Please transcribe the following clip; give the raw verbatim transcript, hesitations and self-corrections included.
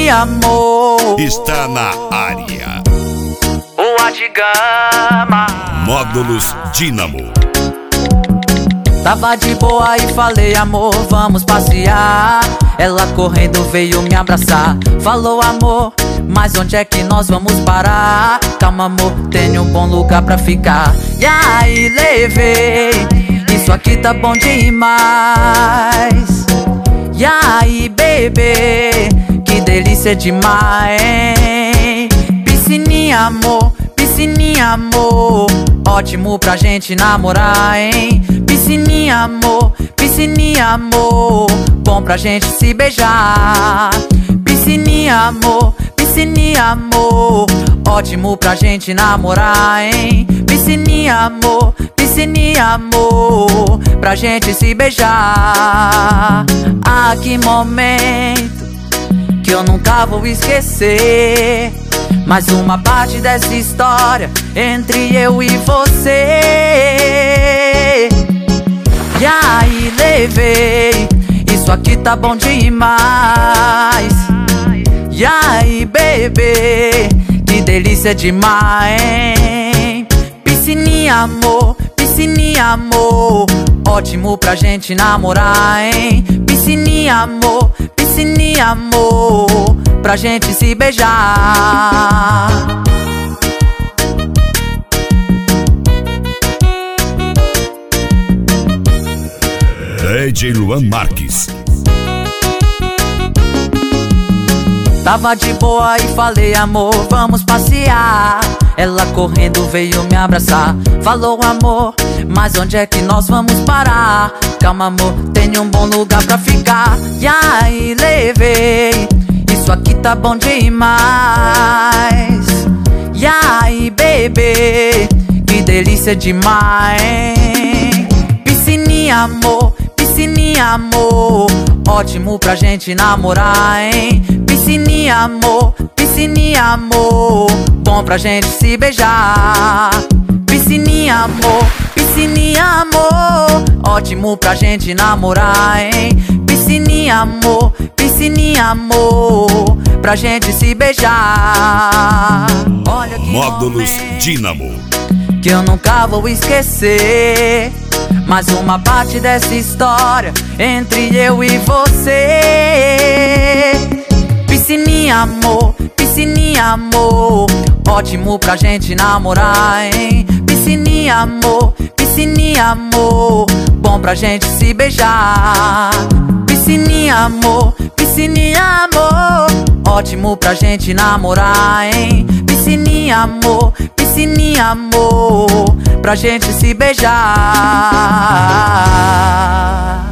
piscininha, amor, está na área. Boa de Gama. Módulos Dínamo. Tava de boa e falei, amor, vamos passear. Ela correndo veio me abraçar. Falou, amor, mas onde é que nós vamos parar? Calma, amor, tenho um bom lugar pra ficar. E aí levei, isso aqui tá bom demais. E aí, bebê, que delícia demais, hein? Piscininha, amor, piscininha, amor, ótimo pra gente namorar, hein? Piscininha, amor, piscininha, amor, bom pra gente se beijar. Piscininha, amor, piscininha, amor, ótimo pra gente namorar, hein? Piscininha, amor, piscininha, amor, pra gente se beijar. Ah, que momento que eu nunca vou esquecer. Mais uma parte dessa história entre eu e você. E aí levei, isso aqui tá bom demais. E aí, bebê, que delícia demais, hein? Piscininha, amor, piscininha, amor, ótimo pra gente namorar, hein? Piscininha, amor, piscininha, amor, pra gente se beijar. D J Luan Marques. Tava de boa e falei, amor, vamos passear. Ela correndo veio me abraçar. Falou, amor, mas onde é que nós vamos parar? Calma, amor, tenho um bom lugar pra ficar. E aí levei, isso aqui tá bom demais. E aí, bebê, que delícia demais, hein? Piscininha, amor, piscininha, amor, ótimo pra gente namorar, hein? Piscininha, amor, piscininha, amor, bom pra gente se beijar. Piscininha, amor, piscininha, amor, ótimo pra gente namorar, hein? Piscininha, amor, piscininha, amor, pra gente se beijar. Olha que Módulos momento Dínamo. que eu nunca vou esquecer. Mais uma parte dessa história entre eu e você. Piscininha, amor, piscininha, amor, ótimo pra gente namorar, hein? Piscininha, amor, piscininha, amor, bom pra gente se beijar. Piscininha, amor, piscininha, amor, ótimo pra gente namorar, hein? Piscininha, amor, piscininha, amor, pra gente se beijar.